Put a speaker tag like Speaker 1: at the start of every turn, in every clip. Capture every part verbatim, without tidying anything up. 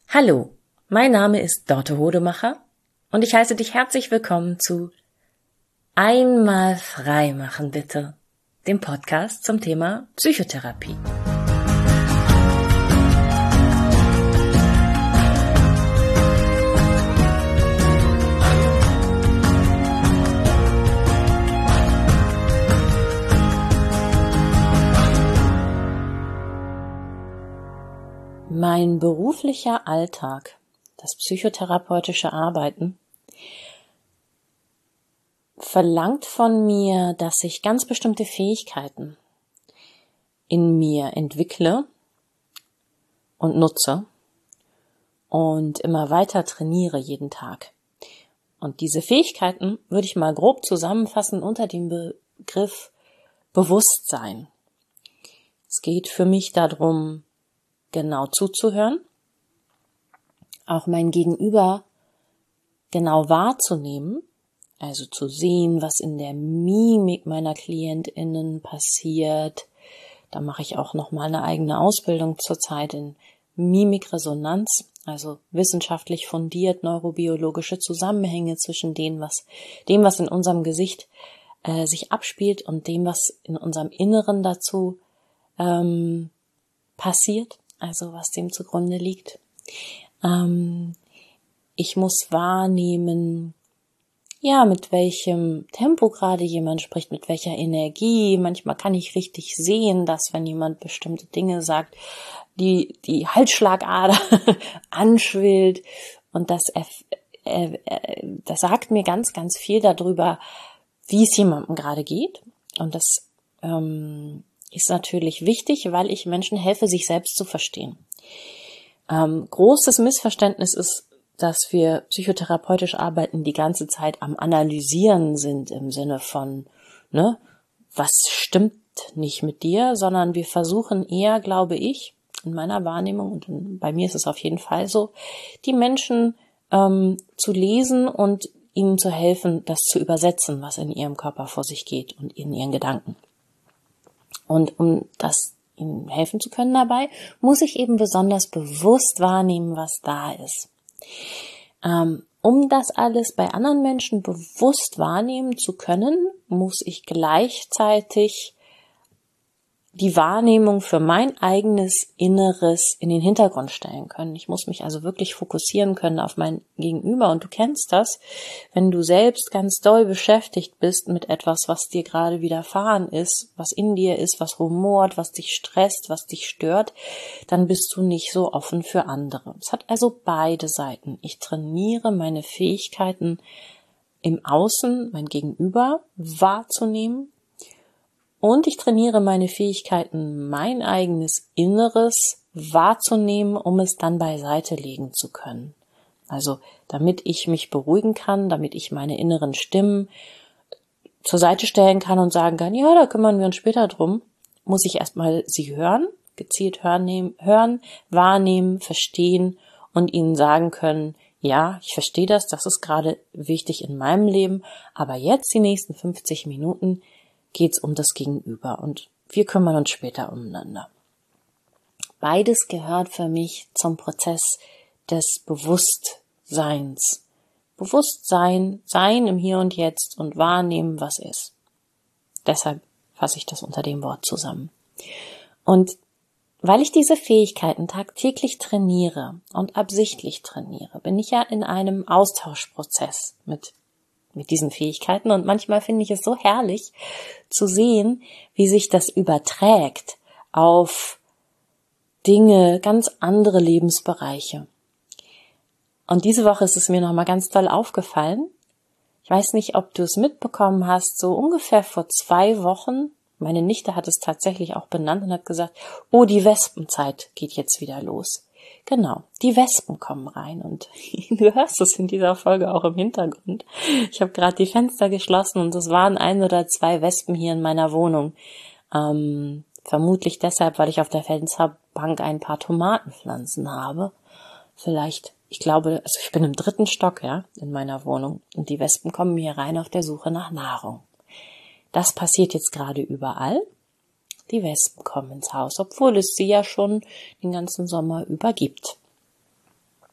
Speaker 1: Hallo, mein Name ist Dorte Hodemacher und ich heiße dich herzlich willkommen zu Einmal frei machen bitte, dem Podcast zum Thema Psychotherapie. Mein beruflicher Alltag, das psychotherapeutische Arbeiten, verlangt von mir, dass ich ganz bestimmte Fähigkeiten in mir entwickle und nutze und immer weiter trainiere jeden Tag. Und diese Fähigkeiten würde ich mal grob zusammenfassen unter dem Begriff Bewusstsein. Es geht für mich darum, genau zuzuhören, auch mein Gegenüber genau wahrzunehmen, also zu sehen, was in der Mimik meiner KlientInnen passiert. Da mache ich auch nochmal eine eigene Ausbildung zurzeit in Mimikresonanz, also wissenschaftlich fundiert neurobiologische Zusammenhänge zwischen dem, was, dem, was in unserem Gesicht äh, sich abspielt und dem, was in unserem Inneren dazu ähm, passiert. Also was dem zugrunde liegt. Ähm, ich muss wahrnehmen, ja, mit welchem Tempo gerade jemand spricht, mit welcher Energie. Manchmal kann ich richtig sehen, dass wenn jemand bestimmte Dinge sagt, die die Halsschlagader anschwillt. Und das, äh, äh, das sagt mir ganz, ganz viel darüber, wie es jemandem gerade geht. Und das ähm, ist natürlich wichtig, weil ich Menschen helfe, sich selbst zu verstehen. Ähm, großes Missverständnis ist, dass wir psychotherapeutisch arbeiten, die ganze Zeit am Analysieren sind im Sinne von, ne, was stimmt nicht mit dir, sondern wir versuchen eher, glaube ich, in meiner Wahrnehmung, und bei mir ist es auf jeden Fall so, die Menschen ähm, zu lesen und ihnen zu helfen, das zu übersetzen, was in ihrem Körper vor sich geht und in ihren Gedanken. Und um das ihnen helfen zu können dabei, muss ich eben besonders bewusst wahrnehmen, was da ist. Ähm, um das alles bei anderen Menschen bewusst wahrnehmen zu können, muss ich gleichzeitig die Wahrnehmung für mein eigenes Inneres in den Hintergrund stellen können. Ich muss mich also wirklich fokussieren können auf mein Gegenüber. Und du kennst das, wenn du selbst ganz doll beschäftigt bist mit etwas, was dir gerade widerfahren ist, was in dir ist, was rumort, was dich stresst, was dich stört, dann bist du nicht so offen für andere. Es hat also beide Seiten. Ich trainiere meine Fähigkeiten im Außen, mein Gegenüber wahrzunehmen. Und ich trainiere meine Fähigkeiten, mein eigenes Inneres wahrzunehmen, um es dann beiseite legen zu können. Also damit ich mich beruhigen kann, damit ich meine inneren Stimmen zur Seite stellen kann und sagen kann, ja, da kümmern wir uns später drum, muss ich erstmal sie hören, gezielt hören, hören, wahrnehmen, verstehen und ihnen sagen können, ja, ich verstehe das, das ist gerade wichtig in meinem Leben, aber jetzt die nächsten fünfzig Minuten geht's um das Gegenüber und wir kümmern uns später umeinander. Beides gehört für mich zum Prozess des Bewusstseins. Bewusstsein, sein im Hier und Jetzt und wahrnehmen, was ist. Deshalb fasse ich das unter dem Wort zusammen. Und weil ich diese Fähigkeiten tagtäglich trainiere und absichtlich trainiere, bin ich ja in einem Austauschprozess mit mit diesen Fähigkeiten und manchmal finde ich es so herrlich zu sehen, wie sich das überträgt auf Dinge, ganz andere Lebensbereiche. Und diese Woche ist es mir nochmal ganz toll aufgefallen. Ich weiß nicht, ob du es mitbekommen hast, so ungefähr vor zwei Wochen, meine Nichte hat es tatsächlich auch benannt und hat gesagt, oh, die Wespenzeit geht jetzt wieder los. Genau, die Wespen kommen rein und du hörst es in dieser Folge auch im Hintergrund. Ich habe gerade die Fenster geschlossen und es waren ein oder zwei Wespen hier in meiner Wohnung. Ähm, vermutlich deshalb, weil ich auf der Fensterbank ein paar Tomatenpflanzen habe. Vielleicht, ich glaube, also ich bin im dritten Stock, ja, in meiner Wohnung und die Wespen kommen hier rein auf der Suche nach Nahrung. Das passiert jetzt gerade überall. Die Wespen kommen ins Haus, obwohl es sie ja schon den ganzen Sommer über gibt.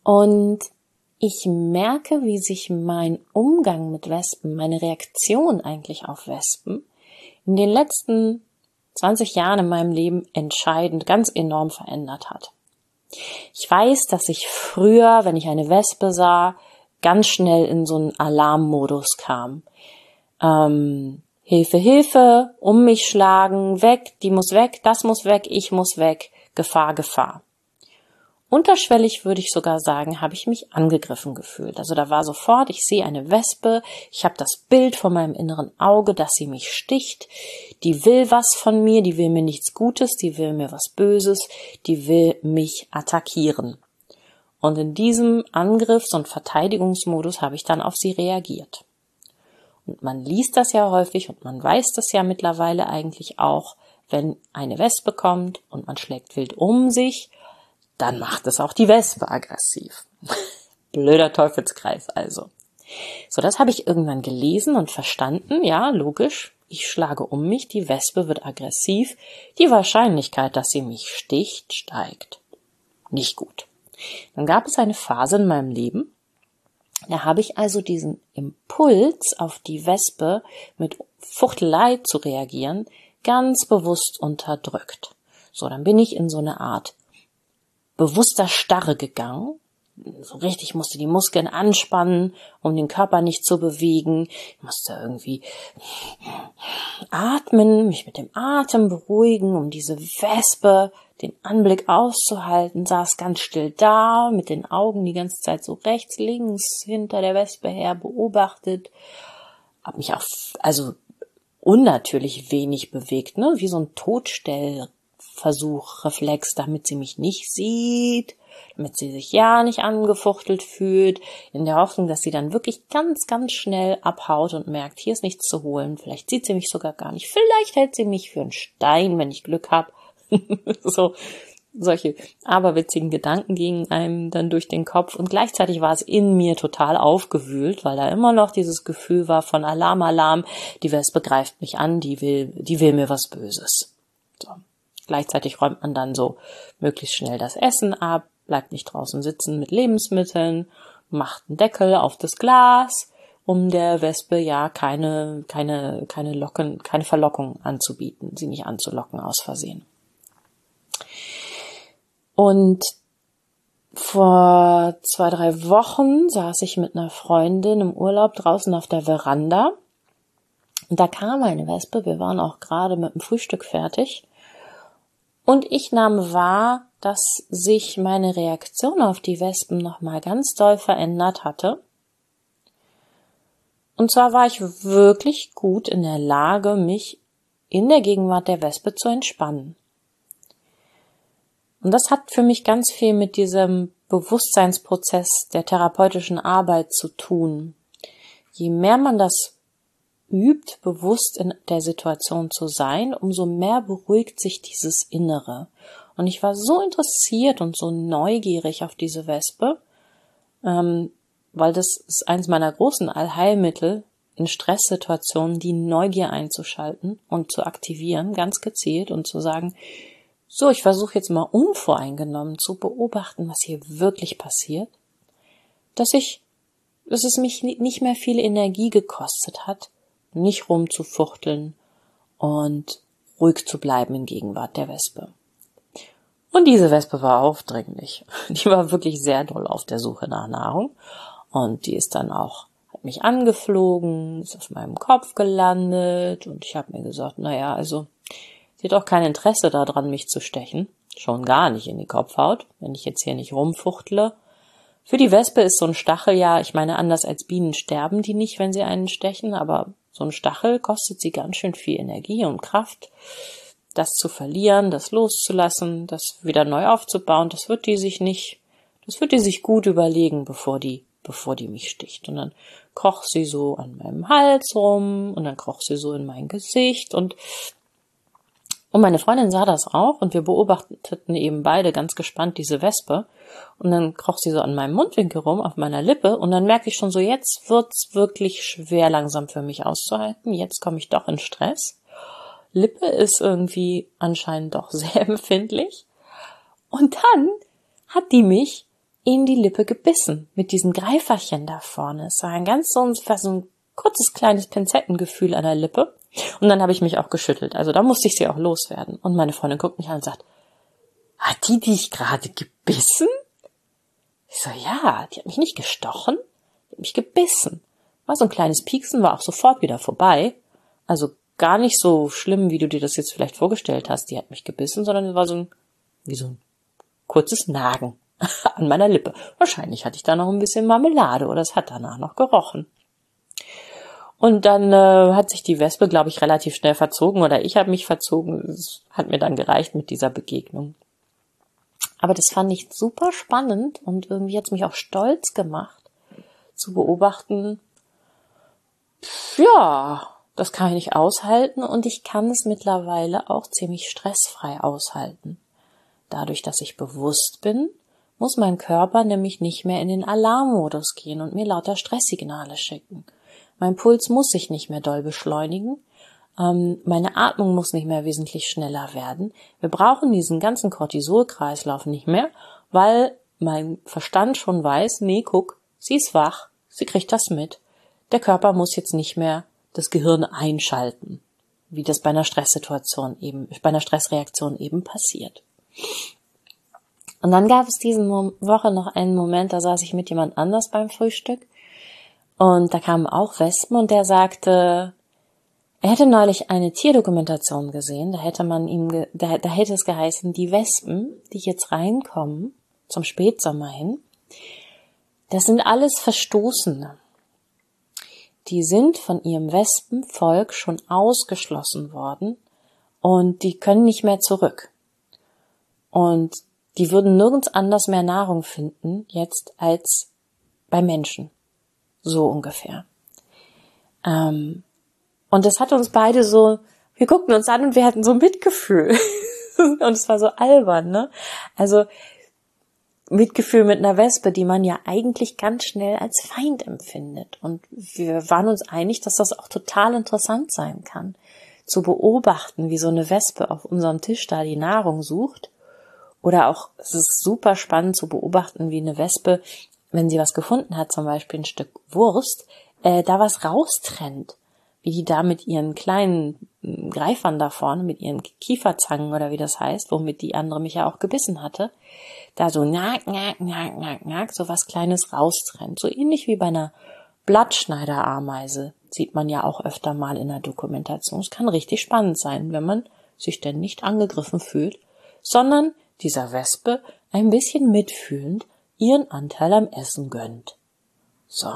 Speaker 1: Und ich merke, wie sich mein Umgang mit Wespen, meine Reaktion eigentlich auf Wespen in den letzten zwanzig Jahren in meinem Leben entscheidend, ganz enorm verändert hat. Ich weiß, dass ich früher, wenn ich eine Wespe sah, ganz schnell in so einen Alarmmodus kam. Ähm, Hilfe, Hilfe, um mich schlagen, weg, die muss weg, das muss weg, ich muss weg, Gefahr, Gefahr. Unterschwellig würde ich sogar sagen, habe ich mich angegriffen gefühlt. Also da war sofort, ich sehe eine Wespe, ich habe das Bild vor meinem inneren Auge, dass sie mich sticht, die will was von mir, die will mir nichts Gutes, die will mir was Böses, die will mich attackieren. Und in diesem Angriffs- und Verteidigungsmodus habe ich dann auf sie reagiert. Und man liest das ja häufig und man weiß das ja mittlerweile eigentlich auch, wenn eine Wespe kommt und man schlägt wild um sich, dann macht es auch die Wespe aggressiv. Blöder Teufelskreis also. So, das habe ich irgendwann gelesen und verstanden. Ja, logisch. Ich schlage um mich, die Wespe wird aggressiv. Die Wahrscheinlichkeit, dass sie mich sticht, steigt. Nicht gut. Dann gab es eine Phase in meinem Leben, da habe ich also diesen Impuls, auf die Wespe mit Fuchtelei zu reagieren, ganz bewusst unterdrückt. So, dann bin ich in so eine Art bewusster Starre gegangen. So richtig musste die Muskeln anspannen, um den Körper nicht zu bewegen. Ich musste irgendwie atmen, mich mit dem Atem beruhigen, um diese Wespe, den Anblick auszuhalten. Saß ganz still da, mit den Augen die ganze Zeit so rechts, links, hinter der Wespe her beobachtet. Hab mich auch, also unnatürlich wenig bewegt, ne, wie so ein Totstellversuch, Reflex, damit sie mich nicht sieht, damit sie sich ja nicht angefuchtelt fühlt, in der Hoffnung, dass sie dann wirklich ganz, ganz schnell abhaut und merkt, hier ist nichts zu holen. Vielleicht sieht sie mich sogar gar nicht. Vielleicht hält sie mich für einen Stein, wenn ich Glück habe. So, solche aberwitzigen Gedanken gingen einem dann durch den Kopf und gleichzeitig war es in mir total aufgewühlt, weil da immer noch dieses Gefühl war von Alarm, Alarm, die Wespe greift mich an, die will, die will mir was Böses. So. Gleichzeitig räumt man dann so möglichst schnell das Essen ab, bleibt nicht draußen sitzen mit Lebensmitteln, macht einen Deckel auf das Glas, um der Wespe ja keine, keine, keine Locken, keine Verlockung anzubieten, sie nicht anzulocken aus Versehen. Und vor zwei, drei Wochen saß ich mit einer Freundin im Urlaub draußen auf der Veranda. Und da kam eine Wespe, wir waren auch gerade mit dem Frühstück fertig. Und ich nahm wahr, dass sich meine Reaktion auf die Wespen nochmal ganz doll verändert hatte. Und zwar war ich wirklich gut in der Lage, mich in der Gegenwart der Wespe zu entspannen. Und das hat für mich ganz viel mit diesem Bewusstseinsprozess der therapeutischen Arbeit zu tun. Je mehr man das übt, bewusst in der Situation zu sein, umso mehr beruhigt sich dieses Innere. Und ich war so interessiert und so neugierig auf diese Wespe, ähm, weil das ist eins meiner großen Allheilmittel in Stresssituationen, die Neugier einzuschalten und zu aktivieren, ganz gezielt und zu sagen, so, ich versuche jetzt mal unvoreingenommen zu beobachten, was hier wirklich passiert, dass ich, dass es mich nicht mehr viel Energie gekostet hat, nicht rumzufuchteln und ruhig zu bleiben in Gegenwart der Wespe. Und diese Wespe war aufdringlich. Die war wirklich sehr doll auf der Suche nach Nahrung und die ist dann auch, hat mich angeflogen, ist auf meinem Kopf gelandet und ich habe mir gesagt, naja, also sie hat auch kein Interesse daran, mich zu stechen. Schon gar nicht in die Kopfhaut, wenn ich jetzt hier nicht rumfuchtle. Für die Wespe ist so ein Stachel ja, ich meine, anders als Bienen sterben die nicht, wenn sie einen stechen, aber so ein Stachel kostet sie ganz schön viel Energie und Kraft. Das zu verlieren, das loszulassen, das wieder neu aufzubauen, das wird die sich nicht, das wird die sich gut überlegen, bevor die, bevor die mich sticht. Und dann kroch sie so an meinem Hals rum und dann kroch sie so in mein Gesicht und Und meine Freundin sah das auch und wir beobachteten eben beide ganz gespannt diese Wespe. Und dann kroch sie so an meinem Mundwinkel rum, auf meiner Lippe. Und dann merke ich schon so, jetzt wird's wirklich schwer langsam für mich auszuhalten. Jetzt komme ich doch in Stress. Lippe ist irgendwie anscheinend doch sehr empfindlich. Und dann hat die mich in die Lippe gebissen mit diesem Greiferchen da vorne. Es war ein ganz so ein, so ein kurzes kleines Pinzettengefühl an der Lippe. Und dann habe ich mich auch geschüttelt. Also da musste ich sie auch loswerden. Und meine Freundin guckt mich an und sagt, hat die dich gerade gebissen? Ich so, ja, die hat mich nicht gestochen, die hat mich gebissen. War so ein kleines Pieksen, war auch sofort wieder vorbei. Also gar nicht so schlimm, wie du dir das jetzt vielleicht vorgestellt hast. Die hat mich gebissen, sondern es war so ein, wie so ein kurzes Nagen an meiner Lippe. Wahrscheinlich hatte ich da noch ein bisschen Marmelade oder es hat danach noch gerochen. Und dann äh, hat sich die Wespe, glaube ich, relativ schnell verzogen oder ich habe mich verzogen. Es hat mir dann gereicht mit dieser Begegnung. Aber das fand ich super spannend und irgendwie hat es mich auch stolz gemacht, zu beobachten, ja, das kann ich nicht aushalten und ich kann es mittlerweile auch ziemlich stressfrei aushalten. Dadurch, dass ich bewusst bin, muss mein Körper nämlich nicht mehr in den Alarmmodus gehen und mir lauter Stresssignale schicken. Mein Puls muss sich nicht mehr doll beschleunigen, ähm, meine Atmung muss nicht mehr wesentlich schneller werden. Wir brauchen diesen ganzen Cortisolkreislauf nicht mehr, weil mein Verstand schon weiß, nee, guck, sie ist wach, sie kriegt das mit. Der Körper muss jetzt nicht mehr das Gehirn einschalten, wie das bei einer Stresssituation eben, bei einer Stressreaktion eben passiert. Und dann gab es diese Woche noch einen Moment, da saß ich mit jemand anders beim Frühstück und da kamen auch Wespen und der sagte, er hätte neulich eine Tierdokumentation gesehen, da hätte man ihm, ge- da, da hätte es geheißen, die Wespen, die jetzt reinkommen, zum Spätsommer hin, das sind alles Verstoßene. Die sind von ihrem Wespenvolk schon ausgeschlossen worden und die können nicht mehr zurück. Und die würden nirgends anders mehr Nahrung finden jetzt als bei Menschen. So ungefähr. Ähm, und das hat uns beide so, wir guckten uns an und wir hatten so Mitgefühl. Und es war so albern, ne? Also Mitgefühl mit einer Wespe, die man ja eigentlich ganz schnell als Feind empfindet. Und wir waren uns einig, dass das auch total interessant sein kann, zu beobachten, wie so eine Wespe auf unserem Tisch da die Nahrung sucht. Oder auch, es ist super spannend zu beobachten, wie eine Wespe, wenn sie was gefunden hat, zum Beispiel ein Stück Wurst, äh, da was raustrennt. Wie die da mit ihren kleinen Greifern da vorne, mit ihren Kieferzangen oder wie das heißt, womit die andere mich ja auch gebissen hatte, da so nack, nack, nack, nack, nack, so was Kleines raustrennt. So ähnlich wie bei einer Blattschneiderameise sieht man ja auch öfter mal in der Dokumentation. Es kann richtig spannend sein, wenn man sich denn nicht angegriffen fühlt, sondern dieser Wespe ein bisschen mitfühlend ihren Anteil am Essen gönnt. So.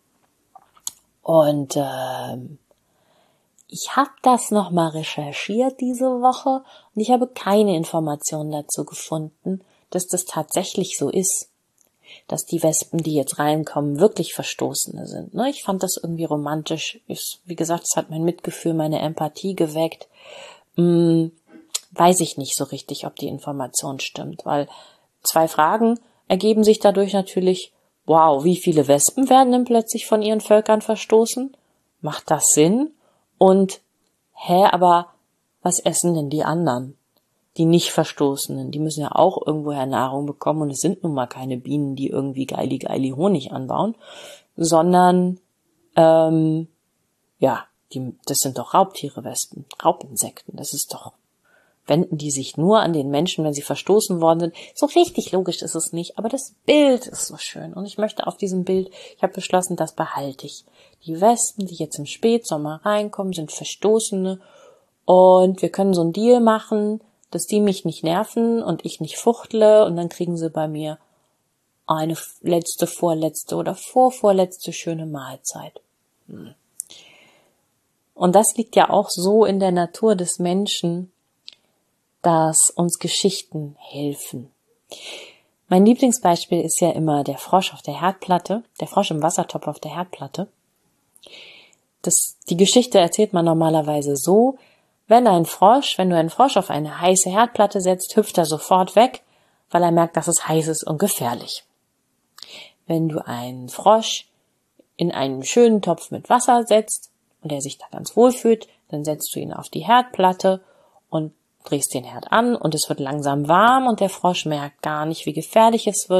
Speaker 1: Und ähm, ich habe das nochmal recherchiert diese Woche und ich habe keine Informationen dazu gefunden, dass das tatsächlich so ist, dass die Wespen, die jetzt reinkommen, wirklich Verstoßene sind. Ne? Ich fand das irgendwie romantisch. Ich, wie gesagt, es hat mein Mitgefühl, meine Empathie geweckt. Hm, weiß ich nicht so richtig, ob die Information stimmt, weil zwei Fragen ergeben sich dadurch natürlich. Wow, wie viele Wespen werden denn plötzlich von ihren Völkern verstoßen? Macht das Sinn? Und, hä, aber was essen denn die anderen? Die nicht Verstoßenen, die müssen ja auch irgendwoher Nahrung bekommen und es sind nun mal keine Bienen, die irgendwie geili geili Honig anbauen, sondern, ähm, ja, die, das sind doch Raubtiere, Wespen, Raubinsekten, das ist doch, wenden die sich nur an den Menschen, wenn sie verstoßen worden sind. So richtig logisch ist es nicht, aber das Bild ist so schön und ich möchte auf diesem Bild, ich habe beschlossen, das behalte ich. Die Wespen, die jetzt im Spätsommer reinkommen, sind Verstoßene und wir können so einen Deal machen, dass die mich nicht nerven und ich nicht fuchtle und dann kriegen sie bei mir eine letzte, vorletzte oder vorvorletzte schöne Mahlzeit. Hm. Und das liegt ja auch so in der Natur des Menschen, dass uns Geschichten helfen. Mein Lieblingsbeispiel ist ja immer der Frosch auf der Herdplatte, der Frosch im Wassertopf auf der Herdplatte. Das, die Geschichte erzählt man normalerweise so, wenn ein Frosch, wenn du einen Frosch auf eine heiße Herdplatte setzt, hüpft er sofort weg, weil er merkt, dass es heiß ist und gefährlich. Wenn du einen Frosch in einen schönen Topf mit Wasser setzt und er sich da ganz wohl fühlt, dann setzt du ihn auf die Herdplatte und drehst den Herd an und es wird langsam warm und der Frosch merkt gar nicht, wie gefährlich es wird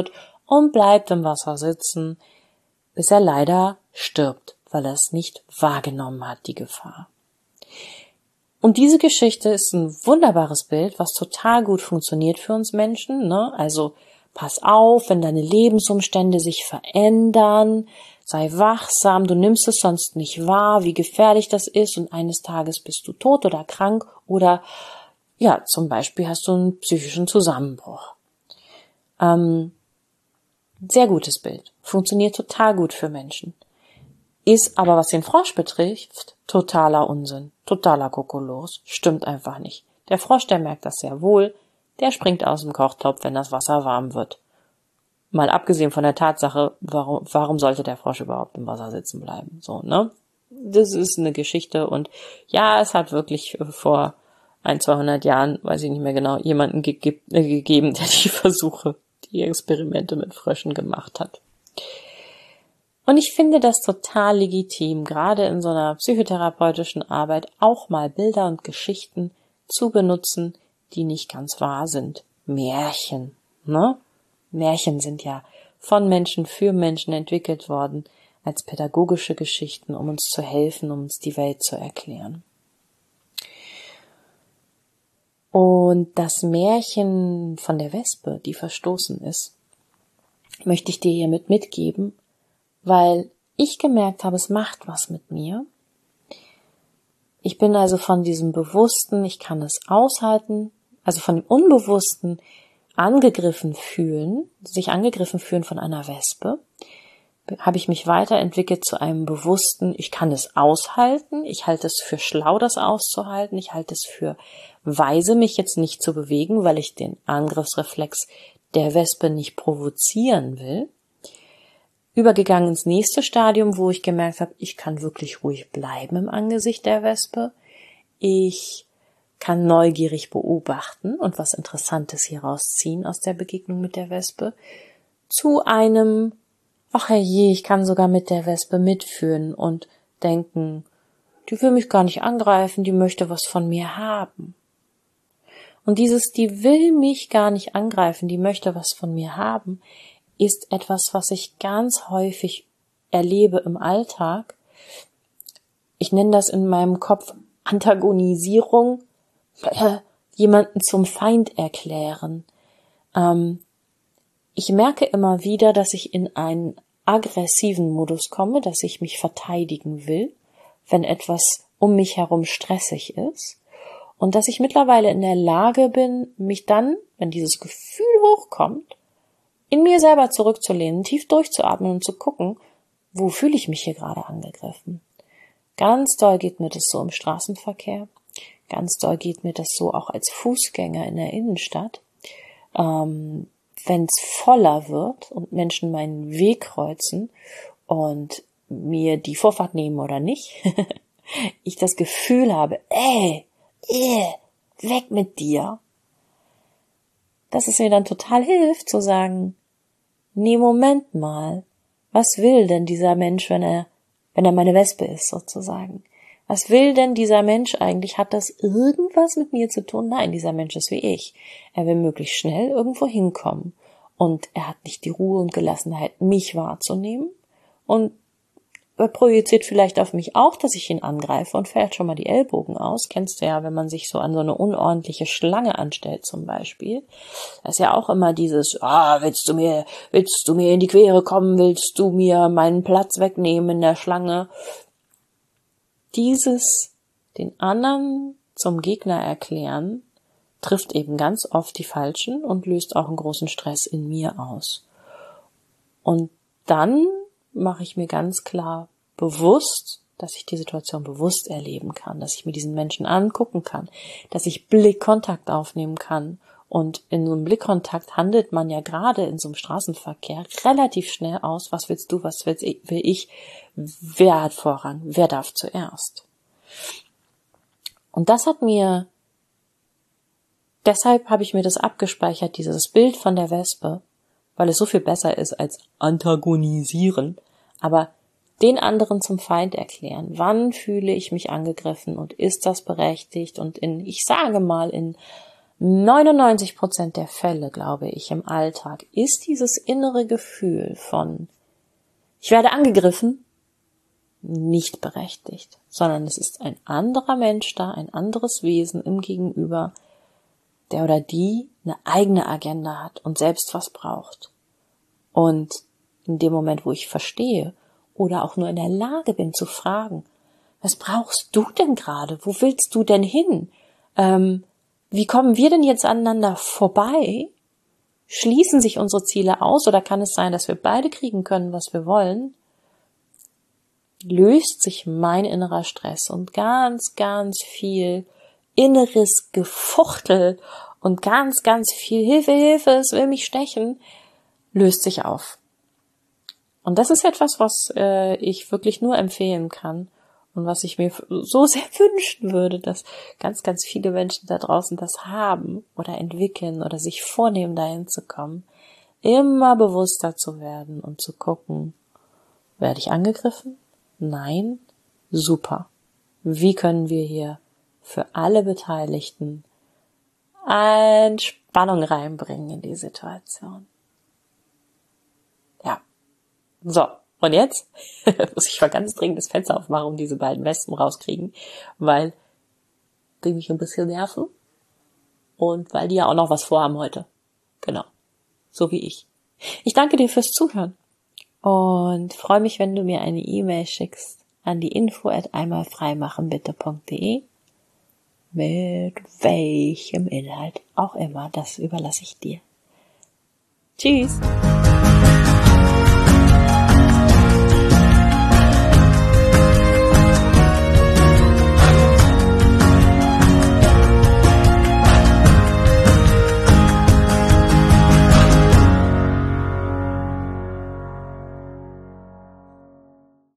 Speaker 1: und bleibt im Wasser sitzen, bis er leider stirbt, weil er es nicht wahrgenommen hat, die Gefahr. Und diese Geschichte ist ein wunderbares Bild, was total gut funktioniert für uns Menschen, ne? Also pass auf, wenn deine Lebensumstände sich verändern, sei wachsam, du nimmst es sonst nicht wahr, wie gefährlich das ist und eines Tages bist du tot oder krank oder ja, zum Beispiel hast du einen psychischen Zusammenbruch. Ähm, sehr gutes Bild, funktioniert total gut für Menschen. Ist aber, was den Frosch betrifft, totaler Unsinn, totaler Kokolores, stimmt einfach nicht. Der Frosch, der merkt das sehr wohl, der springt aus dem Kochtopf, wenn das Wasser warm wird. Mal abgesehen von der Tatsache, warum, warum sollte der Frosch überhaupt im Wasser sitzen bleiben? So, ne? Das ist eine Geschichte und ja, es hat wirklich vor ein, zweihundert Jahren, weiß ich nicht mehr genau, jemanden ge- äh, gegeben, der die Versuche, die Experimente mit Fröschen gemacht hat. Und ich finde das total legitim, gerade in so einer psychotherapeutischen Arbeit auch mal Bilder und Geschichten zu benutzen, die nicht ganz wahr sind. Märchen, ne? Märchen sind ja von Menschen für Menschen entwickelt worden als pädagogische Geschichten, um uns zu helfen, um uns die Welt zu erklären. Und das Märchen von der Wespe, die verstoßen ist, möchte ich dir hiermit mitgeben, weil ich gemerkt habe, es macht was mit mir. Ich bin also von diesem Bewussten, ich kann es aushalten, also von dem Unbewussten angegriffen fühlen, sich angegriffen fühlen von einer Wespe, habe ich mich weiterentwickelt zu einem Bewussten, ich kann es aushalten, ich halte es für schlau, das auszuhalten, ich halte es für weise, mich jetzt nicht zu bewegen, weil ich den Angriffsreflex der Wespe nicht provozieren will. Übergegangen ins nächste Stadium, wo ich gemerkt habe, ich kann wirklich ruhig bleiben im Angesicht der Wespe. Ich kann neugierig beobachten und was Interessantes hier rausziehen aus der Begegnung mit der Wespe. Zu einem, ach herrje, ich kann sogar mit der Wespe mitfühlen und denken, die will mich gar nicht angreifen, die möchte was von mir haben. Und dieses, die will mich gar nicht angreifen, die möchte was von mir haben, ist etwas, was ich ganz häufig erlebe im Alltag. Ich nenne das in meinem Kopf Antagonisierung, äh, jemanden zum Feind erklären. Ähm, ich merke immer wieder, dass ich in einen aggressiven Modus komme, dass ich mich verteidigen will, wenn etwas um mich herum stressig ist. Und dass ich mittlerweile in der Lage bin, mich dann, wenn dieses Gefühl hochkommt, in mir selber zurückzulehnen, tief durchzuatmen und zu gucken, wo fühle ich mich hier gerade angegriffen. Ganz doll geht mir das so im Straßenverkehr, ganz doll geht mir das so auch als Fußgänger in der Innenstadt. Ähm, wenn es voller wird und Menschen meinen Weg kreuzen und mir die Vorfahrt nehmen oder nicht, ich das Gefühl habe, ey, ey, weg mit dir, dass es mir dann total hilft zu sagen, nee, Moment mal, was will denn dieser Mensch, wenn er, wenn er meine Wespe ist, sozusagen? Was will denn dieser Mensch eigentlich? Hat das irgendwas mit mir zu tun? Nein, dieser Mensch ist wie ich. Er will möglichst schnell irgendwo hinkommen. Und er hat nicht die Ruhe und Gelassenheit, mich wahrzunehmen. Und er projiziert vielleicht auf mich auch, dass ich ihn angreife und fährt schon mal die Ellbogen aus. Kennst du ja, wenn man sich so an so eine unordentliche Schlange anstellt zum Beispiel. Das ist ja auch immer dieses, ah, willst du mir, willst du mir in die Quere kommen, willst du mir meinen Platz wegnehmen in der Schlange? Dieses, den anderen zum Gegner erklären, trifft eben ganz oft die Falschen und löst auch einen großen Stress in mir aus. Und dann mache ich mir ganz klar bewusst, dass ich die Situation bewusst erleben kann, dass ich mir diesen Menschen angucken kann, dass ich Blickkontakt aufnehmen kann. Und in so einem Blickkontakt handelt man ja gerade in so einem Straßenverkehr relativ schnell aus, was willst du, was will ich, wer hat Vorrang, wer darf zuerst. Und das hat mir, deshalb habe ich mir das abgespeichert, dieses Bild von der Wespe, weil es so viel besser ist als antagonisieren, aber den anderen zum Feind erklären. Wann fühle ich mich angegriffen und ist das berechtigt? Und in, ich sage mal, in neunundneunzig Prozent der Fälle, glaube ich, im Alltag ist dieses innere Gefühl von ich werde angegriffen nicht berechtigt, sondern es ist ein anderer Mensch da, ein anderes Wesen im Gegenüber, der oder die eine eigene Agenda hat und selbst was braucht. Und in dem Moment, wo ich verstehe oder auch nur in der Lage bin zu fragen, was brauchst du denn gerade? Wo willst du denn hin? Ähm, wie kommen wir denn jetzt aneinander vorbei? Schließen sich unsere Ziele aus oder kann es sein, dass wir beide kriegen können, was wir wollen? Löst sich mein innerer Stress und ganz, ganz viel inneres Gefuchtel und ganz, ganz viel Hilfe, Hilfe, es will mich stechen, löst sich auf. Und das ist etwas, was äh, ich wirklich nur empfehlen kann und was ich mir so sehr wünschen würde, dass ganz, ganz viele Menschen da draußen das haben oder entwickeln oder sich vornehmen, dahin zu kommen, immer bewusster zu werden und zu gucken, werde ich angegriffen? Nein? Super. Wie können wir hier für alle Beteiligten Entspannung reinbringen in die Situation? Ja. So, und jetzt muss ich mal ganz dringend das Fenster aufmachen und diese beiden Wespen rauskriegen, weil die mich ein bisschen nerven und weil die ja auch noch was vorhaben heute. Genau. So wie ich. Ich danke dir fürs Zuhören und freue mich, wenn du mir eine E-Mail schickst an die info at einmalfreimachenbitte punkt de mit welchem Inhalt auch immer. Das überlasse ich dir. Tschüss!